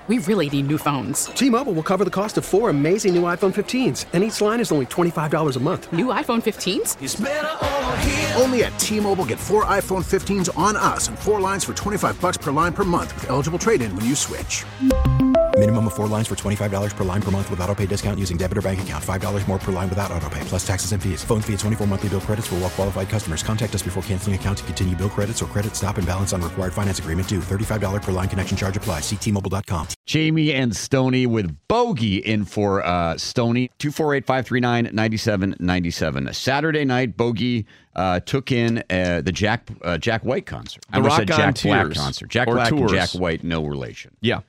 We really need new phones. T-Mobile will cover the cost of 4 amazing new iPhone 15s, and each line is only $25 a month. New iPhone 15s? It's better over here. Only at T-Mobile, get 4 iPhone 15s on us and 4 lines for $25 per line per month with eligible trade-in when you switch. Minimum of 4 lines for $25 per line per month with autopay discount using debit or bank account. $5 more per line without autopay, plus taxes and fees. Phone fee at 24 monthly bill credits for well-qualified customers. Contact us before canceling account to continue bill credits or credit stop and balance on required finance agreement due. $35 per line connection charge applies. See T-Mobile.com. Jamie and Stoney with Bogey in for Stoney. 248-539-9797. Saturday night, Bogey took in the Jack White concert. The Rock said on Jack Tears. Black concert. Jack Or Black Tours. and Jack White, no relation. Yeah.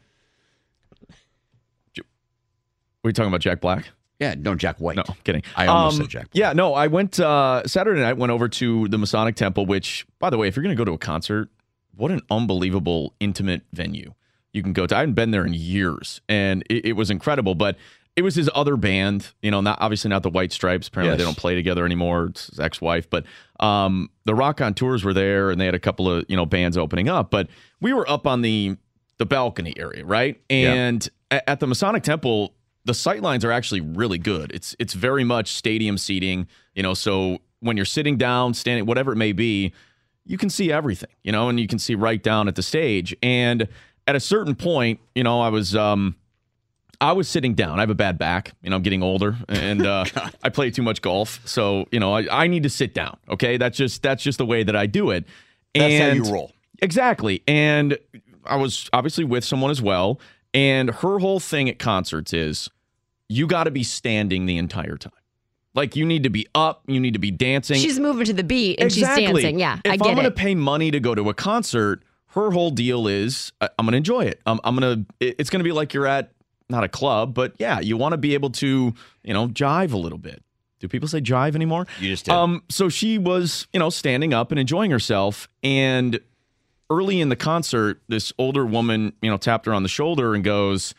Were you talking about Jack Black? Yeah, no, Jack White. No, kidding. I almost said Jack Black. Yeah, no, I went Saturday night, went over to the Masonic Temple, which, by the way, if you're going to go to a concert, what an unbelievable, intimate venue you can go to. I haven't been there in years, and it was incredible, but it was his other band, obviously not the White Stripes. Apparently Yes. they don't play together anymore. It's his ex-wife, but the Rock on Tours were there, and they had a couple of, bands opening up, but we were up on the balcony area, right? And at the Masonic Temple, the sight lines are actually really good. It's very much stadium seating, so when you're sitting down, standing, whatever it may be, you can see everything, and you can see right down at the stage. And at a certain point, I was sitting down. I have a bad back, I'm getting older, and I play too much golf, so I need to sit down. Okay, that's just the way that I do it. That's how And you roll. Exactly. And I was obviously with someone as well, and her whole thing at concerts is you got to be standing the entire time. Like, you need to be up, you need to be dancing. She's moving to the beat and Exactly. she's dancing. Yeah, I If get I'm going to it. pay money to go to a concert, her whole deal is I'm going to enjoy it. It's going to be like you're at, not a club, but yeah, you want to be able to, jive a little bit. Do people say jive anymore? You just did. So she was, standing up and enjoying herself. And early in the concert, this older woman, tapped her on the shoulder and goes,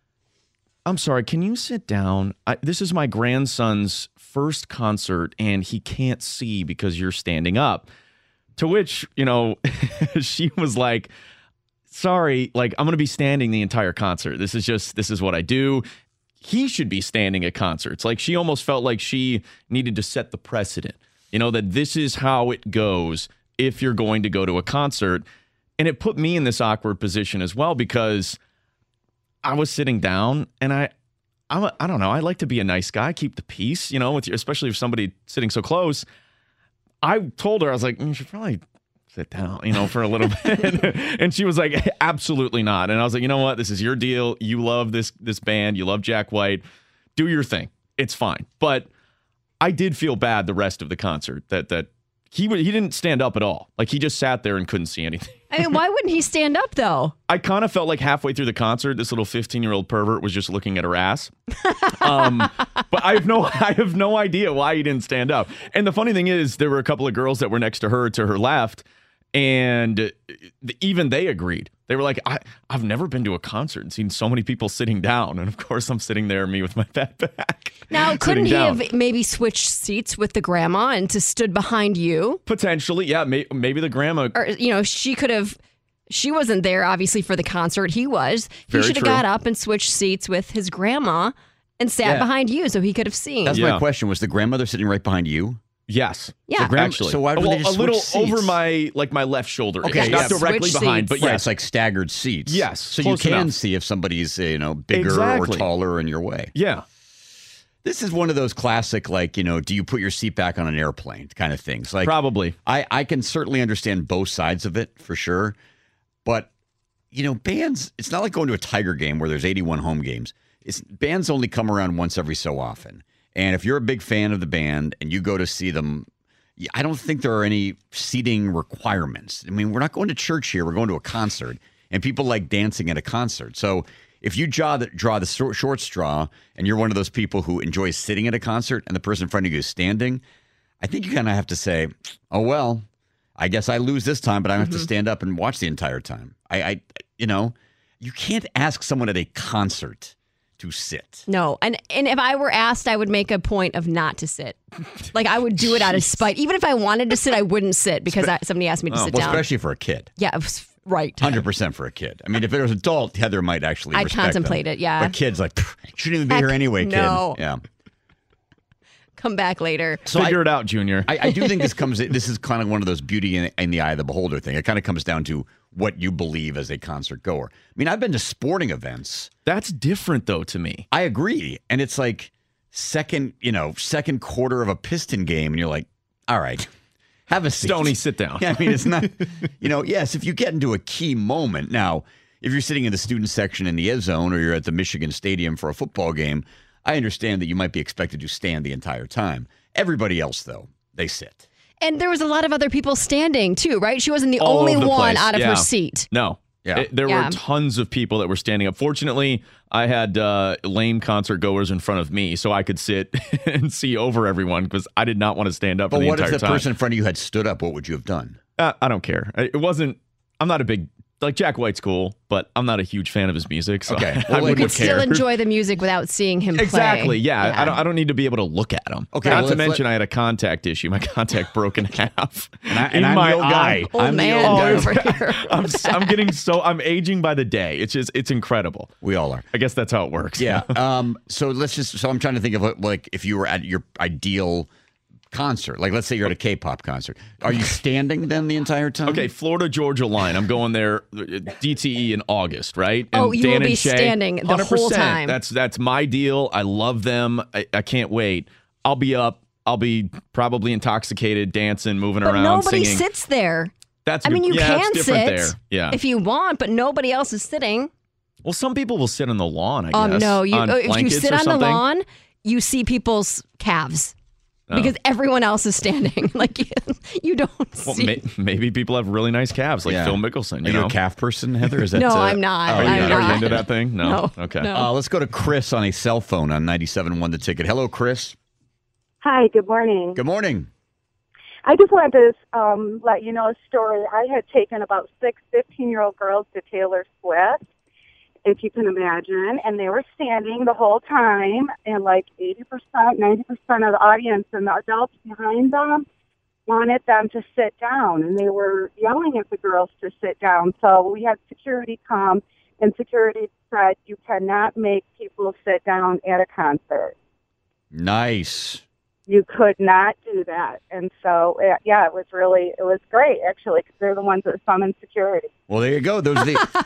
"I'm sorry, can you sit down? This is my grandson's first concert, and he can't see because you're standing up." To which, she was like, "Sorry, like, I'm going to be standing the entire concert. This is what I do." He should be standing at concerts. Like, she almost felt like she needed to set the precedent, that this is how it goes if you're going to go to a concert. And it put me in this awkward position as well, because I was sitting down, and I don't know. I like to be a nice guy, keep the peace, especially if somebody sitting so close. I told her, I was like, "You should probably sit down, for a little bit." And she was like, "Absolutely not." And I was like, "You know what? This is your deal. You love this band. You love Jack White. Do your thing. It's fine." But I did feel bad the rest of the concert that he didn't stand up at all. Like, he just sat there and couldn't see anything. I mean, why wouldn't he stand up though? I kind of felt like halfway through the concert, this little 15-year-old pervert was just looking at her ass. But I have no idea why he didn't stand up. And the funny thing is, there were a couple of girls that were next to her left, and even they agreed. They were like, I've never been to a concert and seen so many people sitting down. And of course, I'm sitting there, me with my fat back. Now, couldn't he down. have maybe switched seats with the grandma and to stood behind you? Potentially, yeah. Maybe the grandma. Or, she could have. She wasn't there, obviously, for the concert. He was. Very He should have true. got up and switched seats with his grandma and sat behind you so he could have seen. That's my question. Was the grandmother sitting right behind you? Yes. Yeah. Actually. So why would they just a little switch seats? over my left shoulder. Okay, It's not yeah. directly Switch behind, seats. but Yeah, yes. it's like staggered seats. Yes, So you close can enough. see if somebody's, bigger Exactly. or taller in your way. Yeah. This is one of those classic, do you put your seat back on an airplane kind of things. Like, Probably. I can certainly understand both sides of it for sure. But, bands, it's not like going to a Tiger game where there's 81 home games. Bands only come around once every so often. And if you're a big fan of the band and you go to see them, I don't think there are any seating requirements. I mean, we're not going to church here. We're going to a concert. And people like dancing at a concert. So if you draw the short straw and you're one of those people who enjoys sitting at a concert and the person in front of you is standing, I think you kind of have to say, "Oh, well, I guess I lose this time, but I have to stand up and watch the entire time." You can't ask someone at a concert to sit. No. And if I were asked, I would make a point of not to sit. Like, I would do it out of spite. Even if I wanted to sit, I wouldn't sit because somebody asked me to sit Well, down. especially for a kid. Yeah, Right. 100% for a kid. I mean, if it was adult, Heather might actually I'd respect contemplate them. it, yeah. But kids like, shouldn't even be here anyway, kid. no. Yeah. Come back later. So Figure it out, Junior. I do think this is kind of one of those beauty in the eye of the beholder thing. It kind of comes down to what you believe as a concert goer. I mean, I've been to sporting events. That's different, though, to me. I agree. And it's like second quarter of a Piston game, and you're like, all right, have a seat. Stoney, sit down. Yeah, I mean, it's not, yes, if you get into a key moment. Now, if you're sitting in the student section in the Ed Zone or you're at the Michigan Stadium for a football game, I understand that you might be expected to stand the entire time. Everybody else, though, they sit. And there was a lot of other people standing, too, right? She wasn't the All only over the one place. out of Yeah. her seat. No. Yeah. There were tons of people that were standing up. Fortunately, I had lame concert goers in front of me, so I could sit and see over everyone because I did not want to stand up for But the what entire if the time. person in front of you had stood up? What would you have done? I don't care. I'm not a big, like Jack White's cool, but I'm not a huge fan of his music. So Okay. I Well, wouldn't You could still care. enjoy the music without seeing him play. Exactly. Yeah. I don't need to be able to look at him. Okay, Not well, to let's mention I had a contact issue. My contact broke in half. And in I'm my the old guy. eye. Old I'm the man old guy. over here. I'm aging by the day. It's incredible. We all are. I guess that's how it works. Yeah. So I'm trying to think of like if you were at your ideal concert, like let's say you're at a K-pop concert. Are you standing then the entire time? Okay, Florida Georgia line. I'm going there DTE in August, right? Oh, you will Dan be and Shay, standing the whole 100%. time. That's my deal. I love them. I can't wait. I'll be up. I'll be probably intoxicated, dancing, moving But around, nobody singing. sits there. That's I mean, you yeah, can it's different sit there. Yeah. if you want, but nobody else is sitting. Well, some people will sit on the lawn. I guess. No, on if you blankets sit or on the something. lawn, you see people's calves. Oh. Because everyone else is standing. Like you don't Well, see. maybe people have really nice calves, like Yeah. Phil Mickelson. Are You you know? a calf person, Heather? Is that, No, I'm not. Oh, Are you, I'm are you not. into that thing? No. No, Okay. no. Let's go to Chris on a cell phone on 97.1 The Ticket. Hello, Chris. Hi, good morning. Good morning. I just wanted to let you know a story. I had taken about 6 15-year-old girls to Taylor Swift, if you can imagine, and they were standing the whole time, and like 80%, 90% of the audience and the adults behind them wanted them to sit down, and they were yelling at the girls to sit down. So we had security come, and security said, you cannot make people sit down at a concert. Nice. You could not do that. And so, it was great, actually, because they're the ones that summoned security. Well, there you go. Those are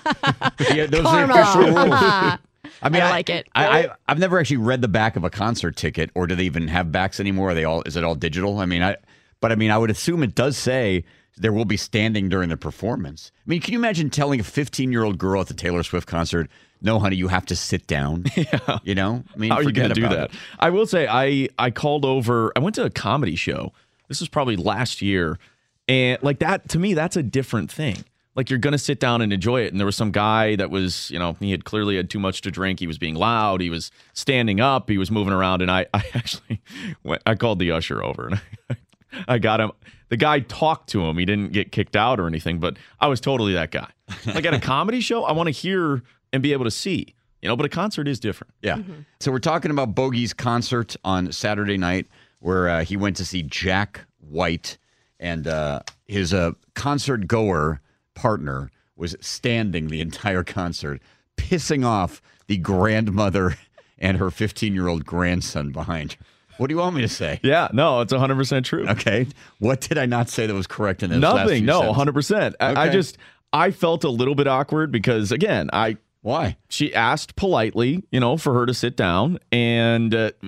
the Karma. official rules. I mean, I like it. I've never actually read the back of a concert ticket, or do they even have backs anymore? Is it all digital? I mean, I would assume it does say there will be standing during the performance. I mean, can you imagine telling a 15-year-old girl at the Taylor Swift concert, no, honey, you have to sit down? Yeah. You know? I mean, How are you going to do forget that? about it. I will say I called over. I went to a comedy show. This was probably last year, and like that to me, that's a different thing. Like you're going to sit down and enjoy it. And there was some guy that was, he had clearly had too much to drink. He was being loud. He was standing up. He was moving around. And I actually I called the usher over and I got him. The guy talked to him. He didn't get kicked out or anything, but I was totally that guy. Like at a comedy show, I want to hear and be able to see, but a concert is different. Yeah. So we're talking about Bogey's concert on Saturday night where he went to see Jack White, and his concert goer partner was standing the entire concert, pissing off the grandmother and her 15-year-old grandson behind her. What do you want me to say? Yeah, no, it's 100% true. Okay. What did I not say that was correct in those last Nothing. few No, sentences? 100%. I felt a little bit awkward because, again, Why? she asked politely, for her to sit down, and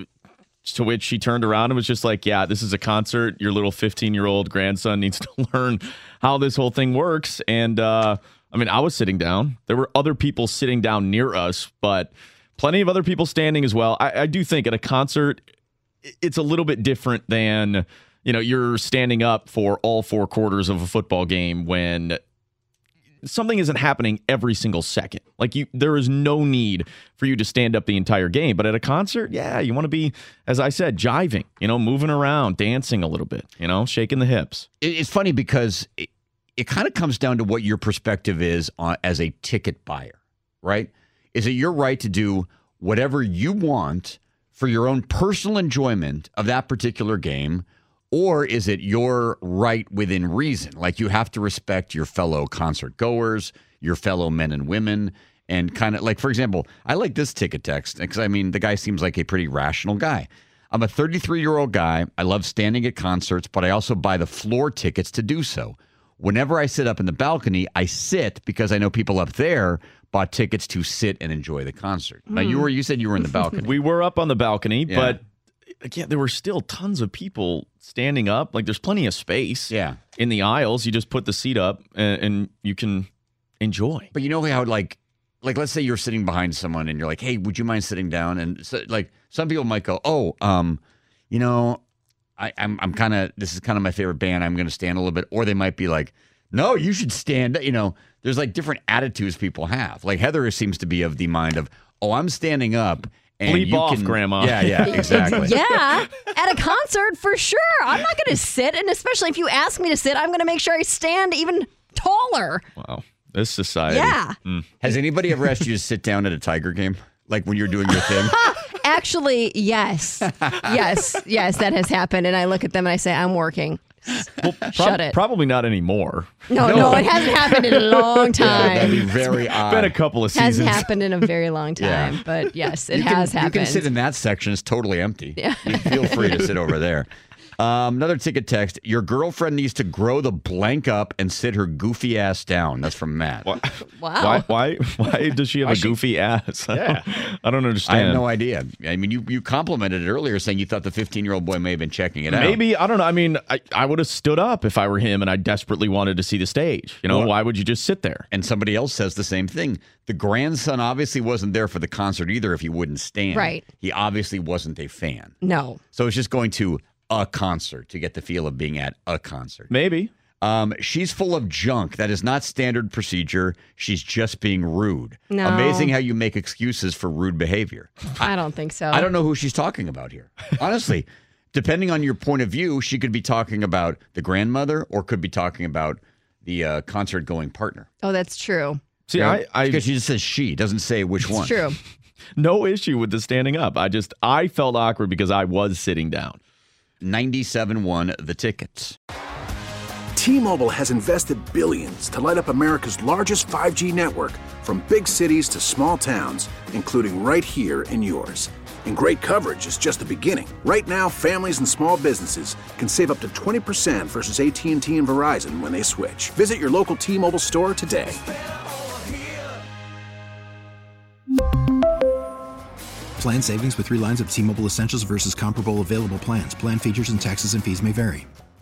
to which she turned around and was just like, yeah, this is a concert. Your little 15-year-old grandson needs to learn how this whole thing works. And, I was sitting down. There were other people sitting down near us, but plenty of other people standing as well. I do think at a concert, it's a little bit different than, you're standing up for all 4 quarters of a football game when something isn't happening every single second. Like there is no need for you to stand up the entire game. But at a concert, yeah, you want to be, as I said, jiving, moving around, dancing a little bit, shaking the hips. It's funny because it kind of comes down to what your perspective is as a ticket buyer, right? Is it your right to do whatever you want for your own personal enjoyment of that particular game, Or is it your right within reason? Like you have to respect your fellow concert goers, your fellow men and women, and kind of like, for example, I like this ticket text because, I mean, the guy seems like a pretty rational guy. I'm a 33-year-old guy. I love standing at concerts, but I also buy the floor tickets to do so. Whenever I sit up in the balcony, I sit because I know people up there bought tickets to sit and enjoy the concert. Now, you said you were in the balcony. We were up on the balcony, but again, there were still tons of people standing up. Like, there's plenty of space in the aisles. You just put the seat up and you can enjoy. But you know how, like, let's say you're sitting behind someone and you're like, hey, would you mind sitting down? And so, like, some people might go, you know, I'm kind of, this is kind of my favorite band. I'm going to stand a little bit. Or they might be like, no, you should stand. You know, there's like different attitudes people have. Like Heather seems to be of the mind of, I'm standing up. And bleep off, Grandma. Yeah, exactly. Yeah, at a concert for sure. I'm not going to sit. And especially if you ask me to sit, I'm going to make sure I stand even taller. Wow. This society. Yeah. Has anybody ever asked you to sit down at a Tiger game? Like when you're doing your thing? Actually, yes. Yes, that has happened. And I look at them and I say, I'm working. Well, Shut it. Probably not anymore. No, it hasn't happened in a long time. That'd be very odd. Been a couple of seasons. Hasn't happened in a very long time. But yes, it has happened. You can sit in that section. It's totally empty. Yeah. You feel free to sit over there. Another ticket text. Your girlfriend needs to grow the blank up and sit her goofy ass down. That's from Matt. Wow. Why does she have a goofy ass? Yeah. I don't understand. I have no idea. I mean, you complimented it earlier saying you thought the 15-year-old boy may have been checking it out. Maybe. I don't know. I mean, I would have stood up if I were him and I desperately wanted to see the stage. You know, why would you just sit there? And somebody else says the same thing. The grandson obviously wasn't there for the concert either if he wouldn't stand. Right. He obviously wasn't a fan. No. So it's just going to a concert to get the feel of being at a concert. Maybe. She's full of junk. That is not standard procedure. She's just being rude. No. Amazing how you make excuses for rude behavior. I don't think so. I don't know who she's talking about here. Honestly, depending on your point of view, she could be talking about the grandmother or could be talking about the concert-going partner. Oh, that's true. See, because she just says she, doesn't say which one. It's true. No issue with the standing up. I felt awkward because I was sitting down. 97 won the tickets. T-Mobile has invested billions to light up America's largest 5G network, from big cities to small towns, including right here in yours. And great coverage is just the beginning. Right now, families and small businesses can save up to 20% versus AT&T and Verizon when they switch. Visit your local T-Mobile store today. Plan savings with 3 lines of T-Mobile Essentials versus comparable available plans. Plan features and taxes and fees may vary.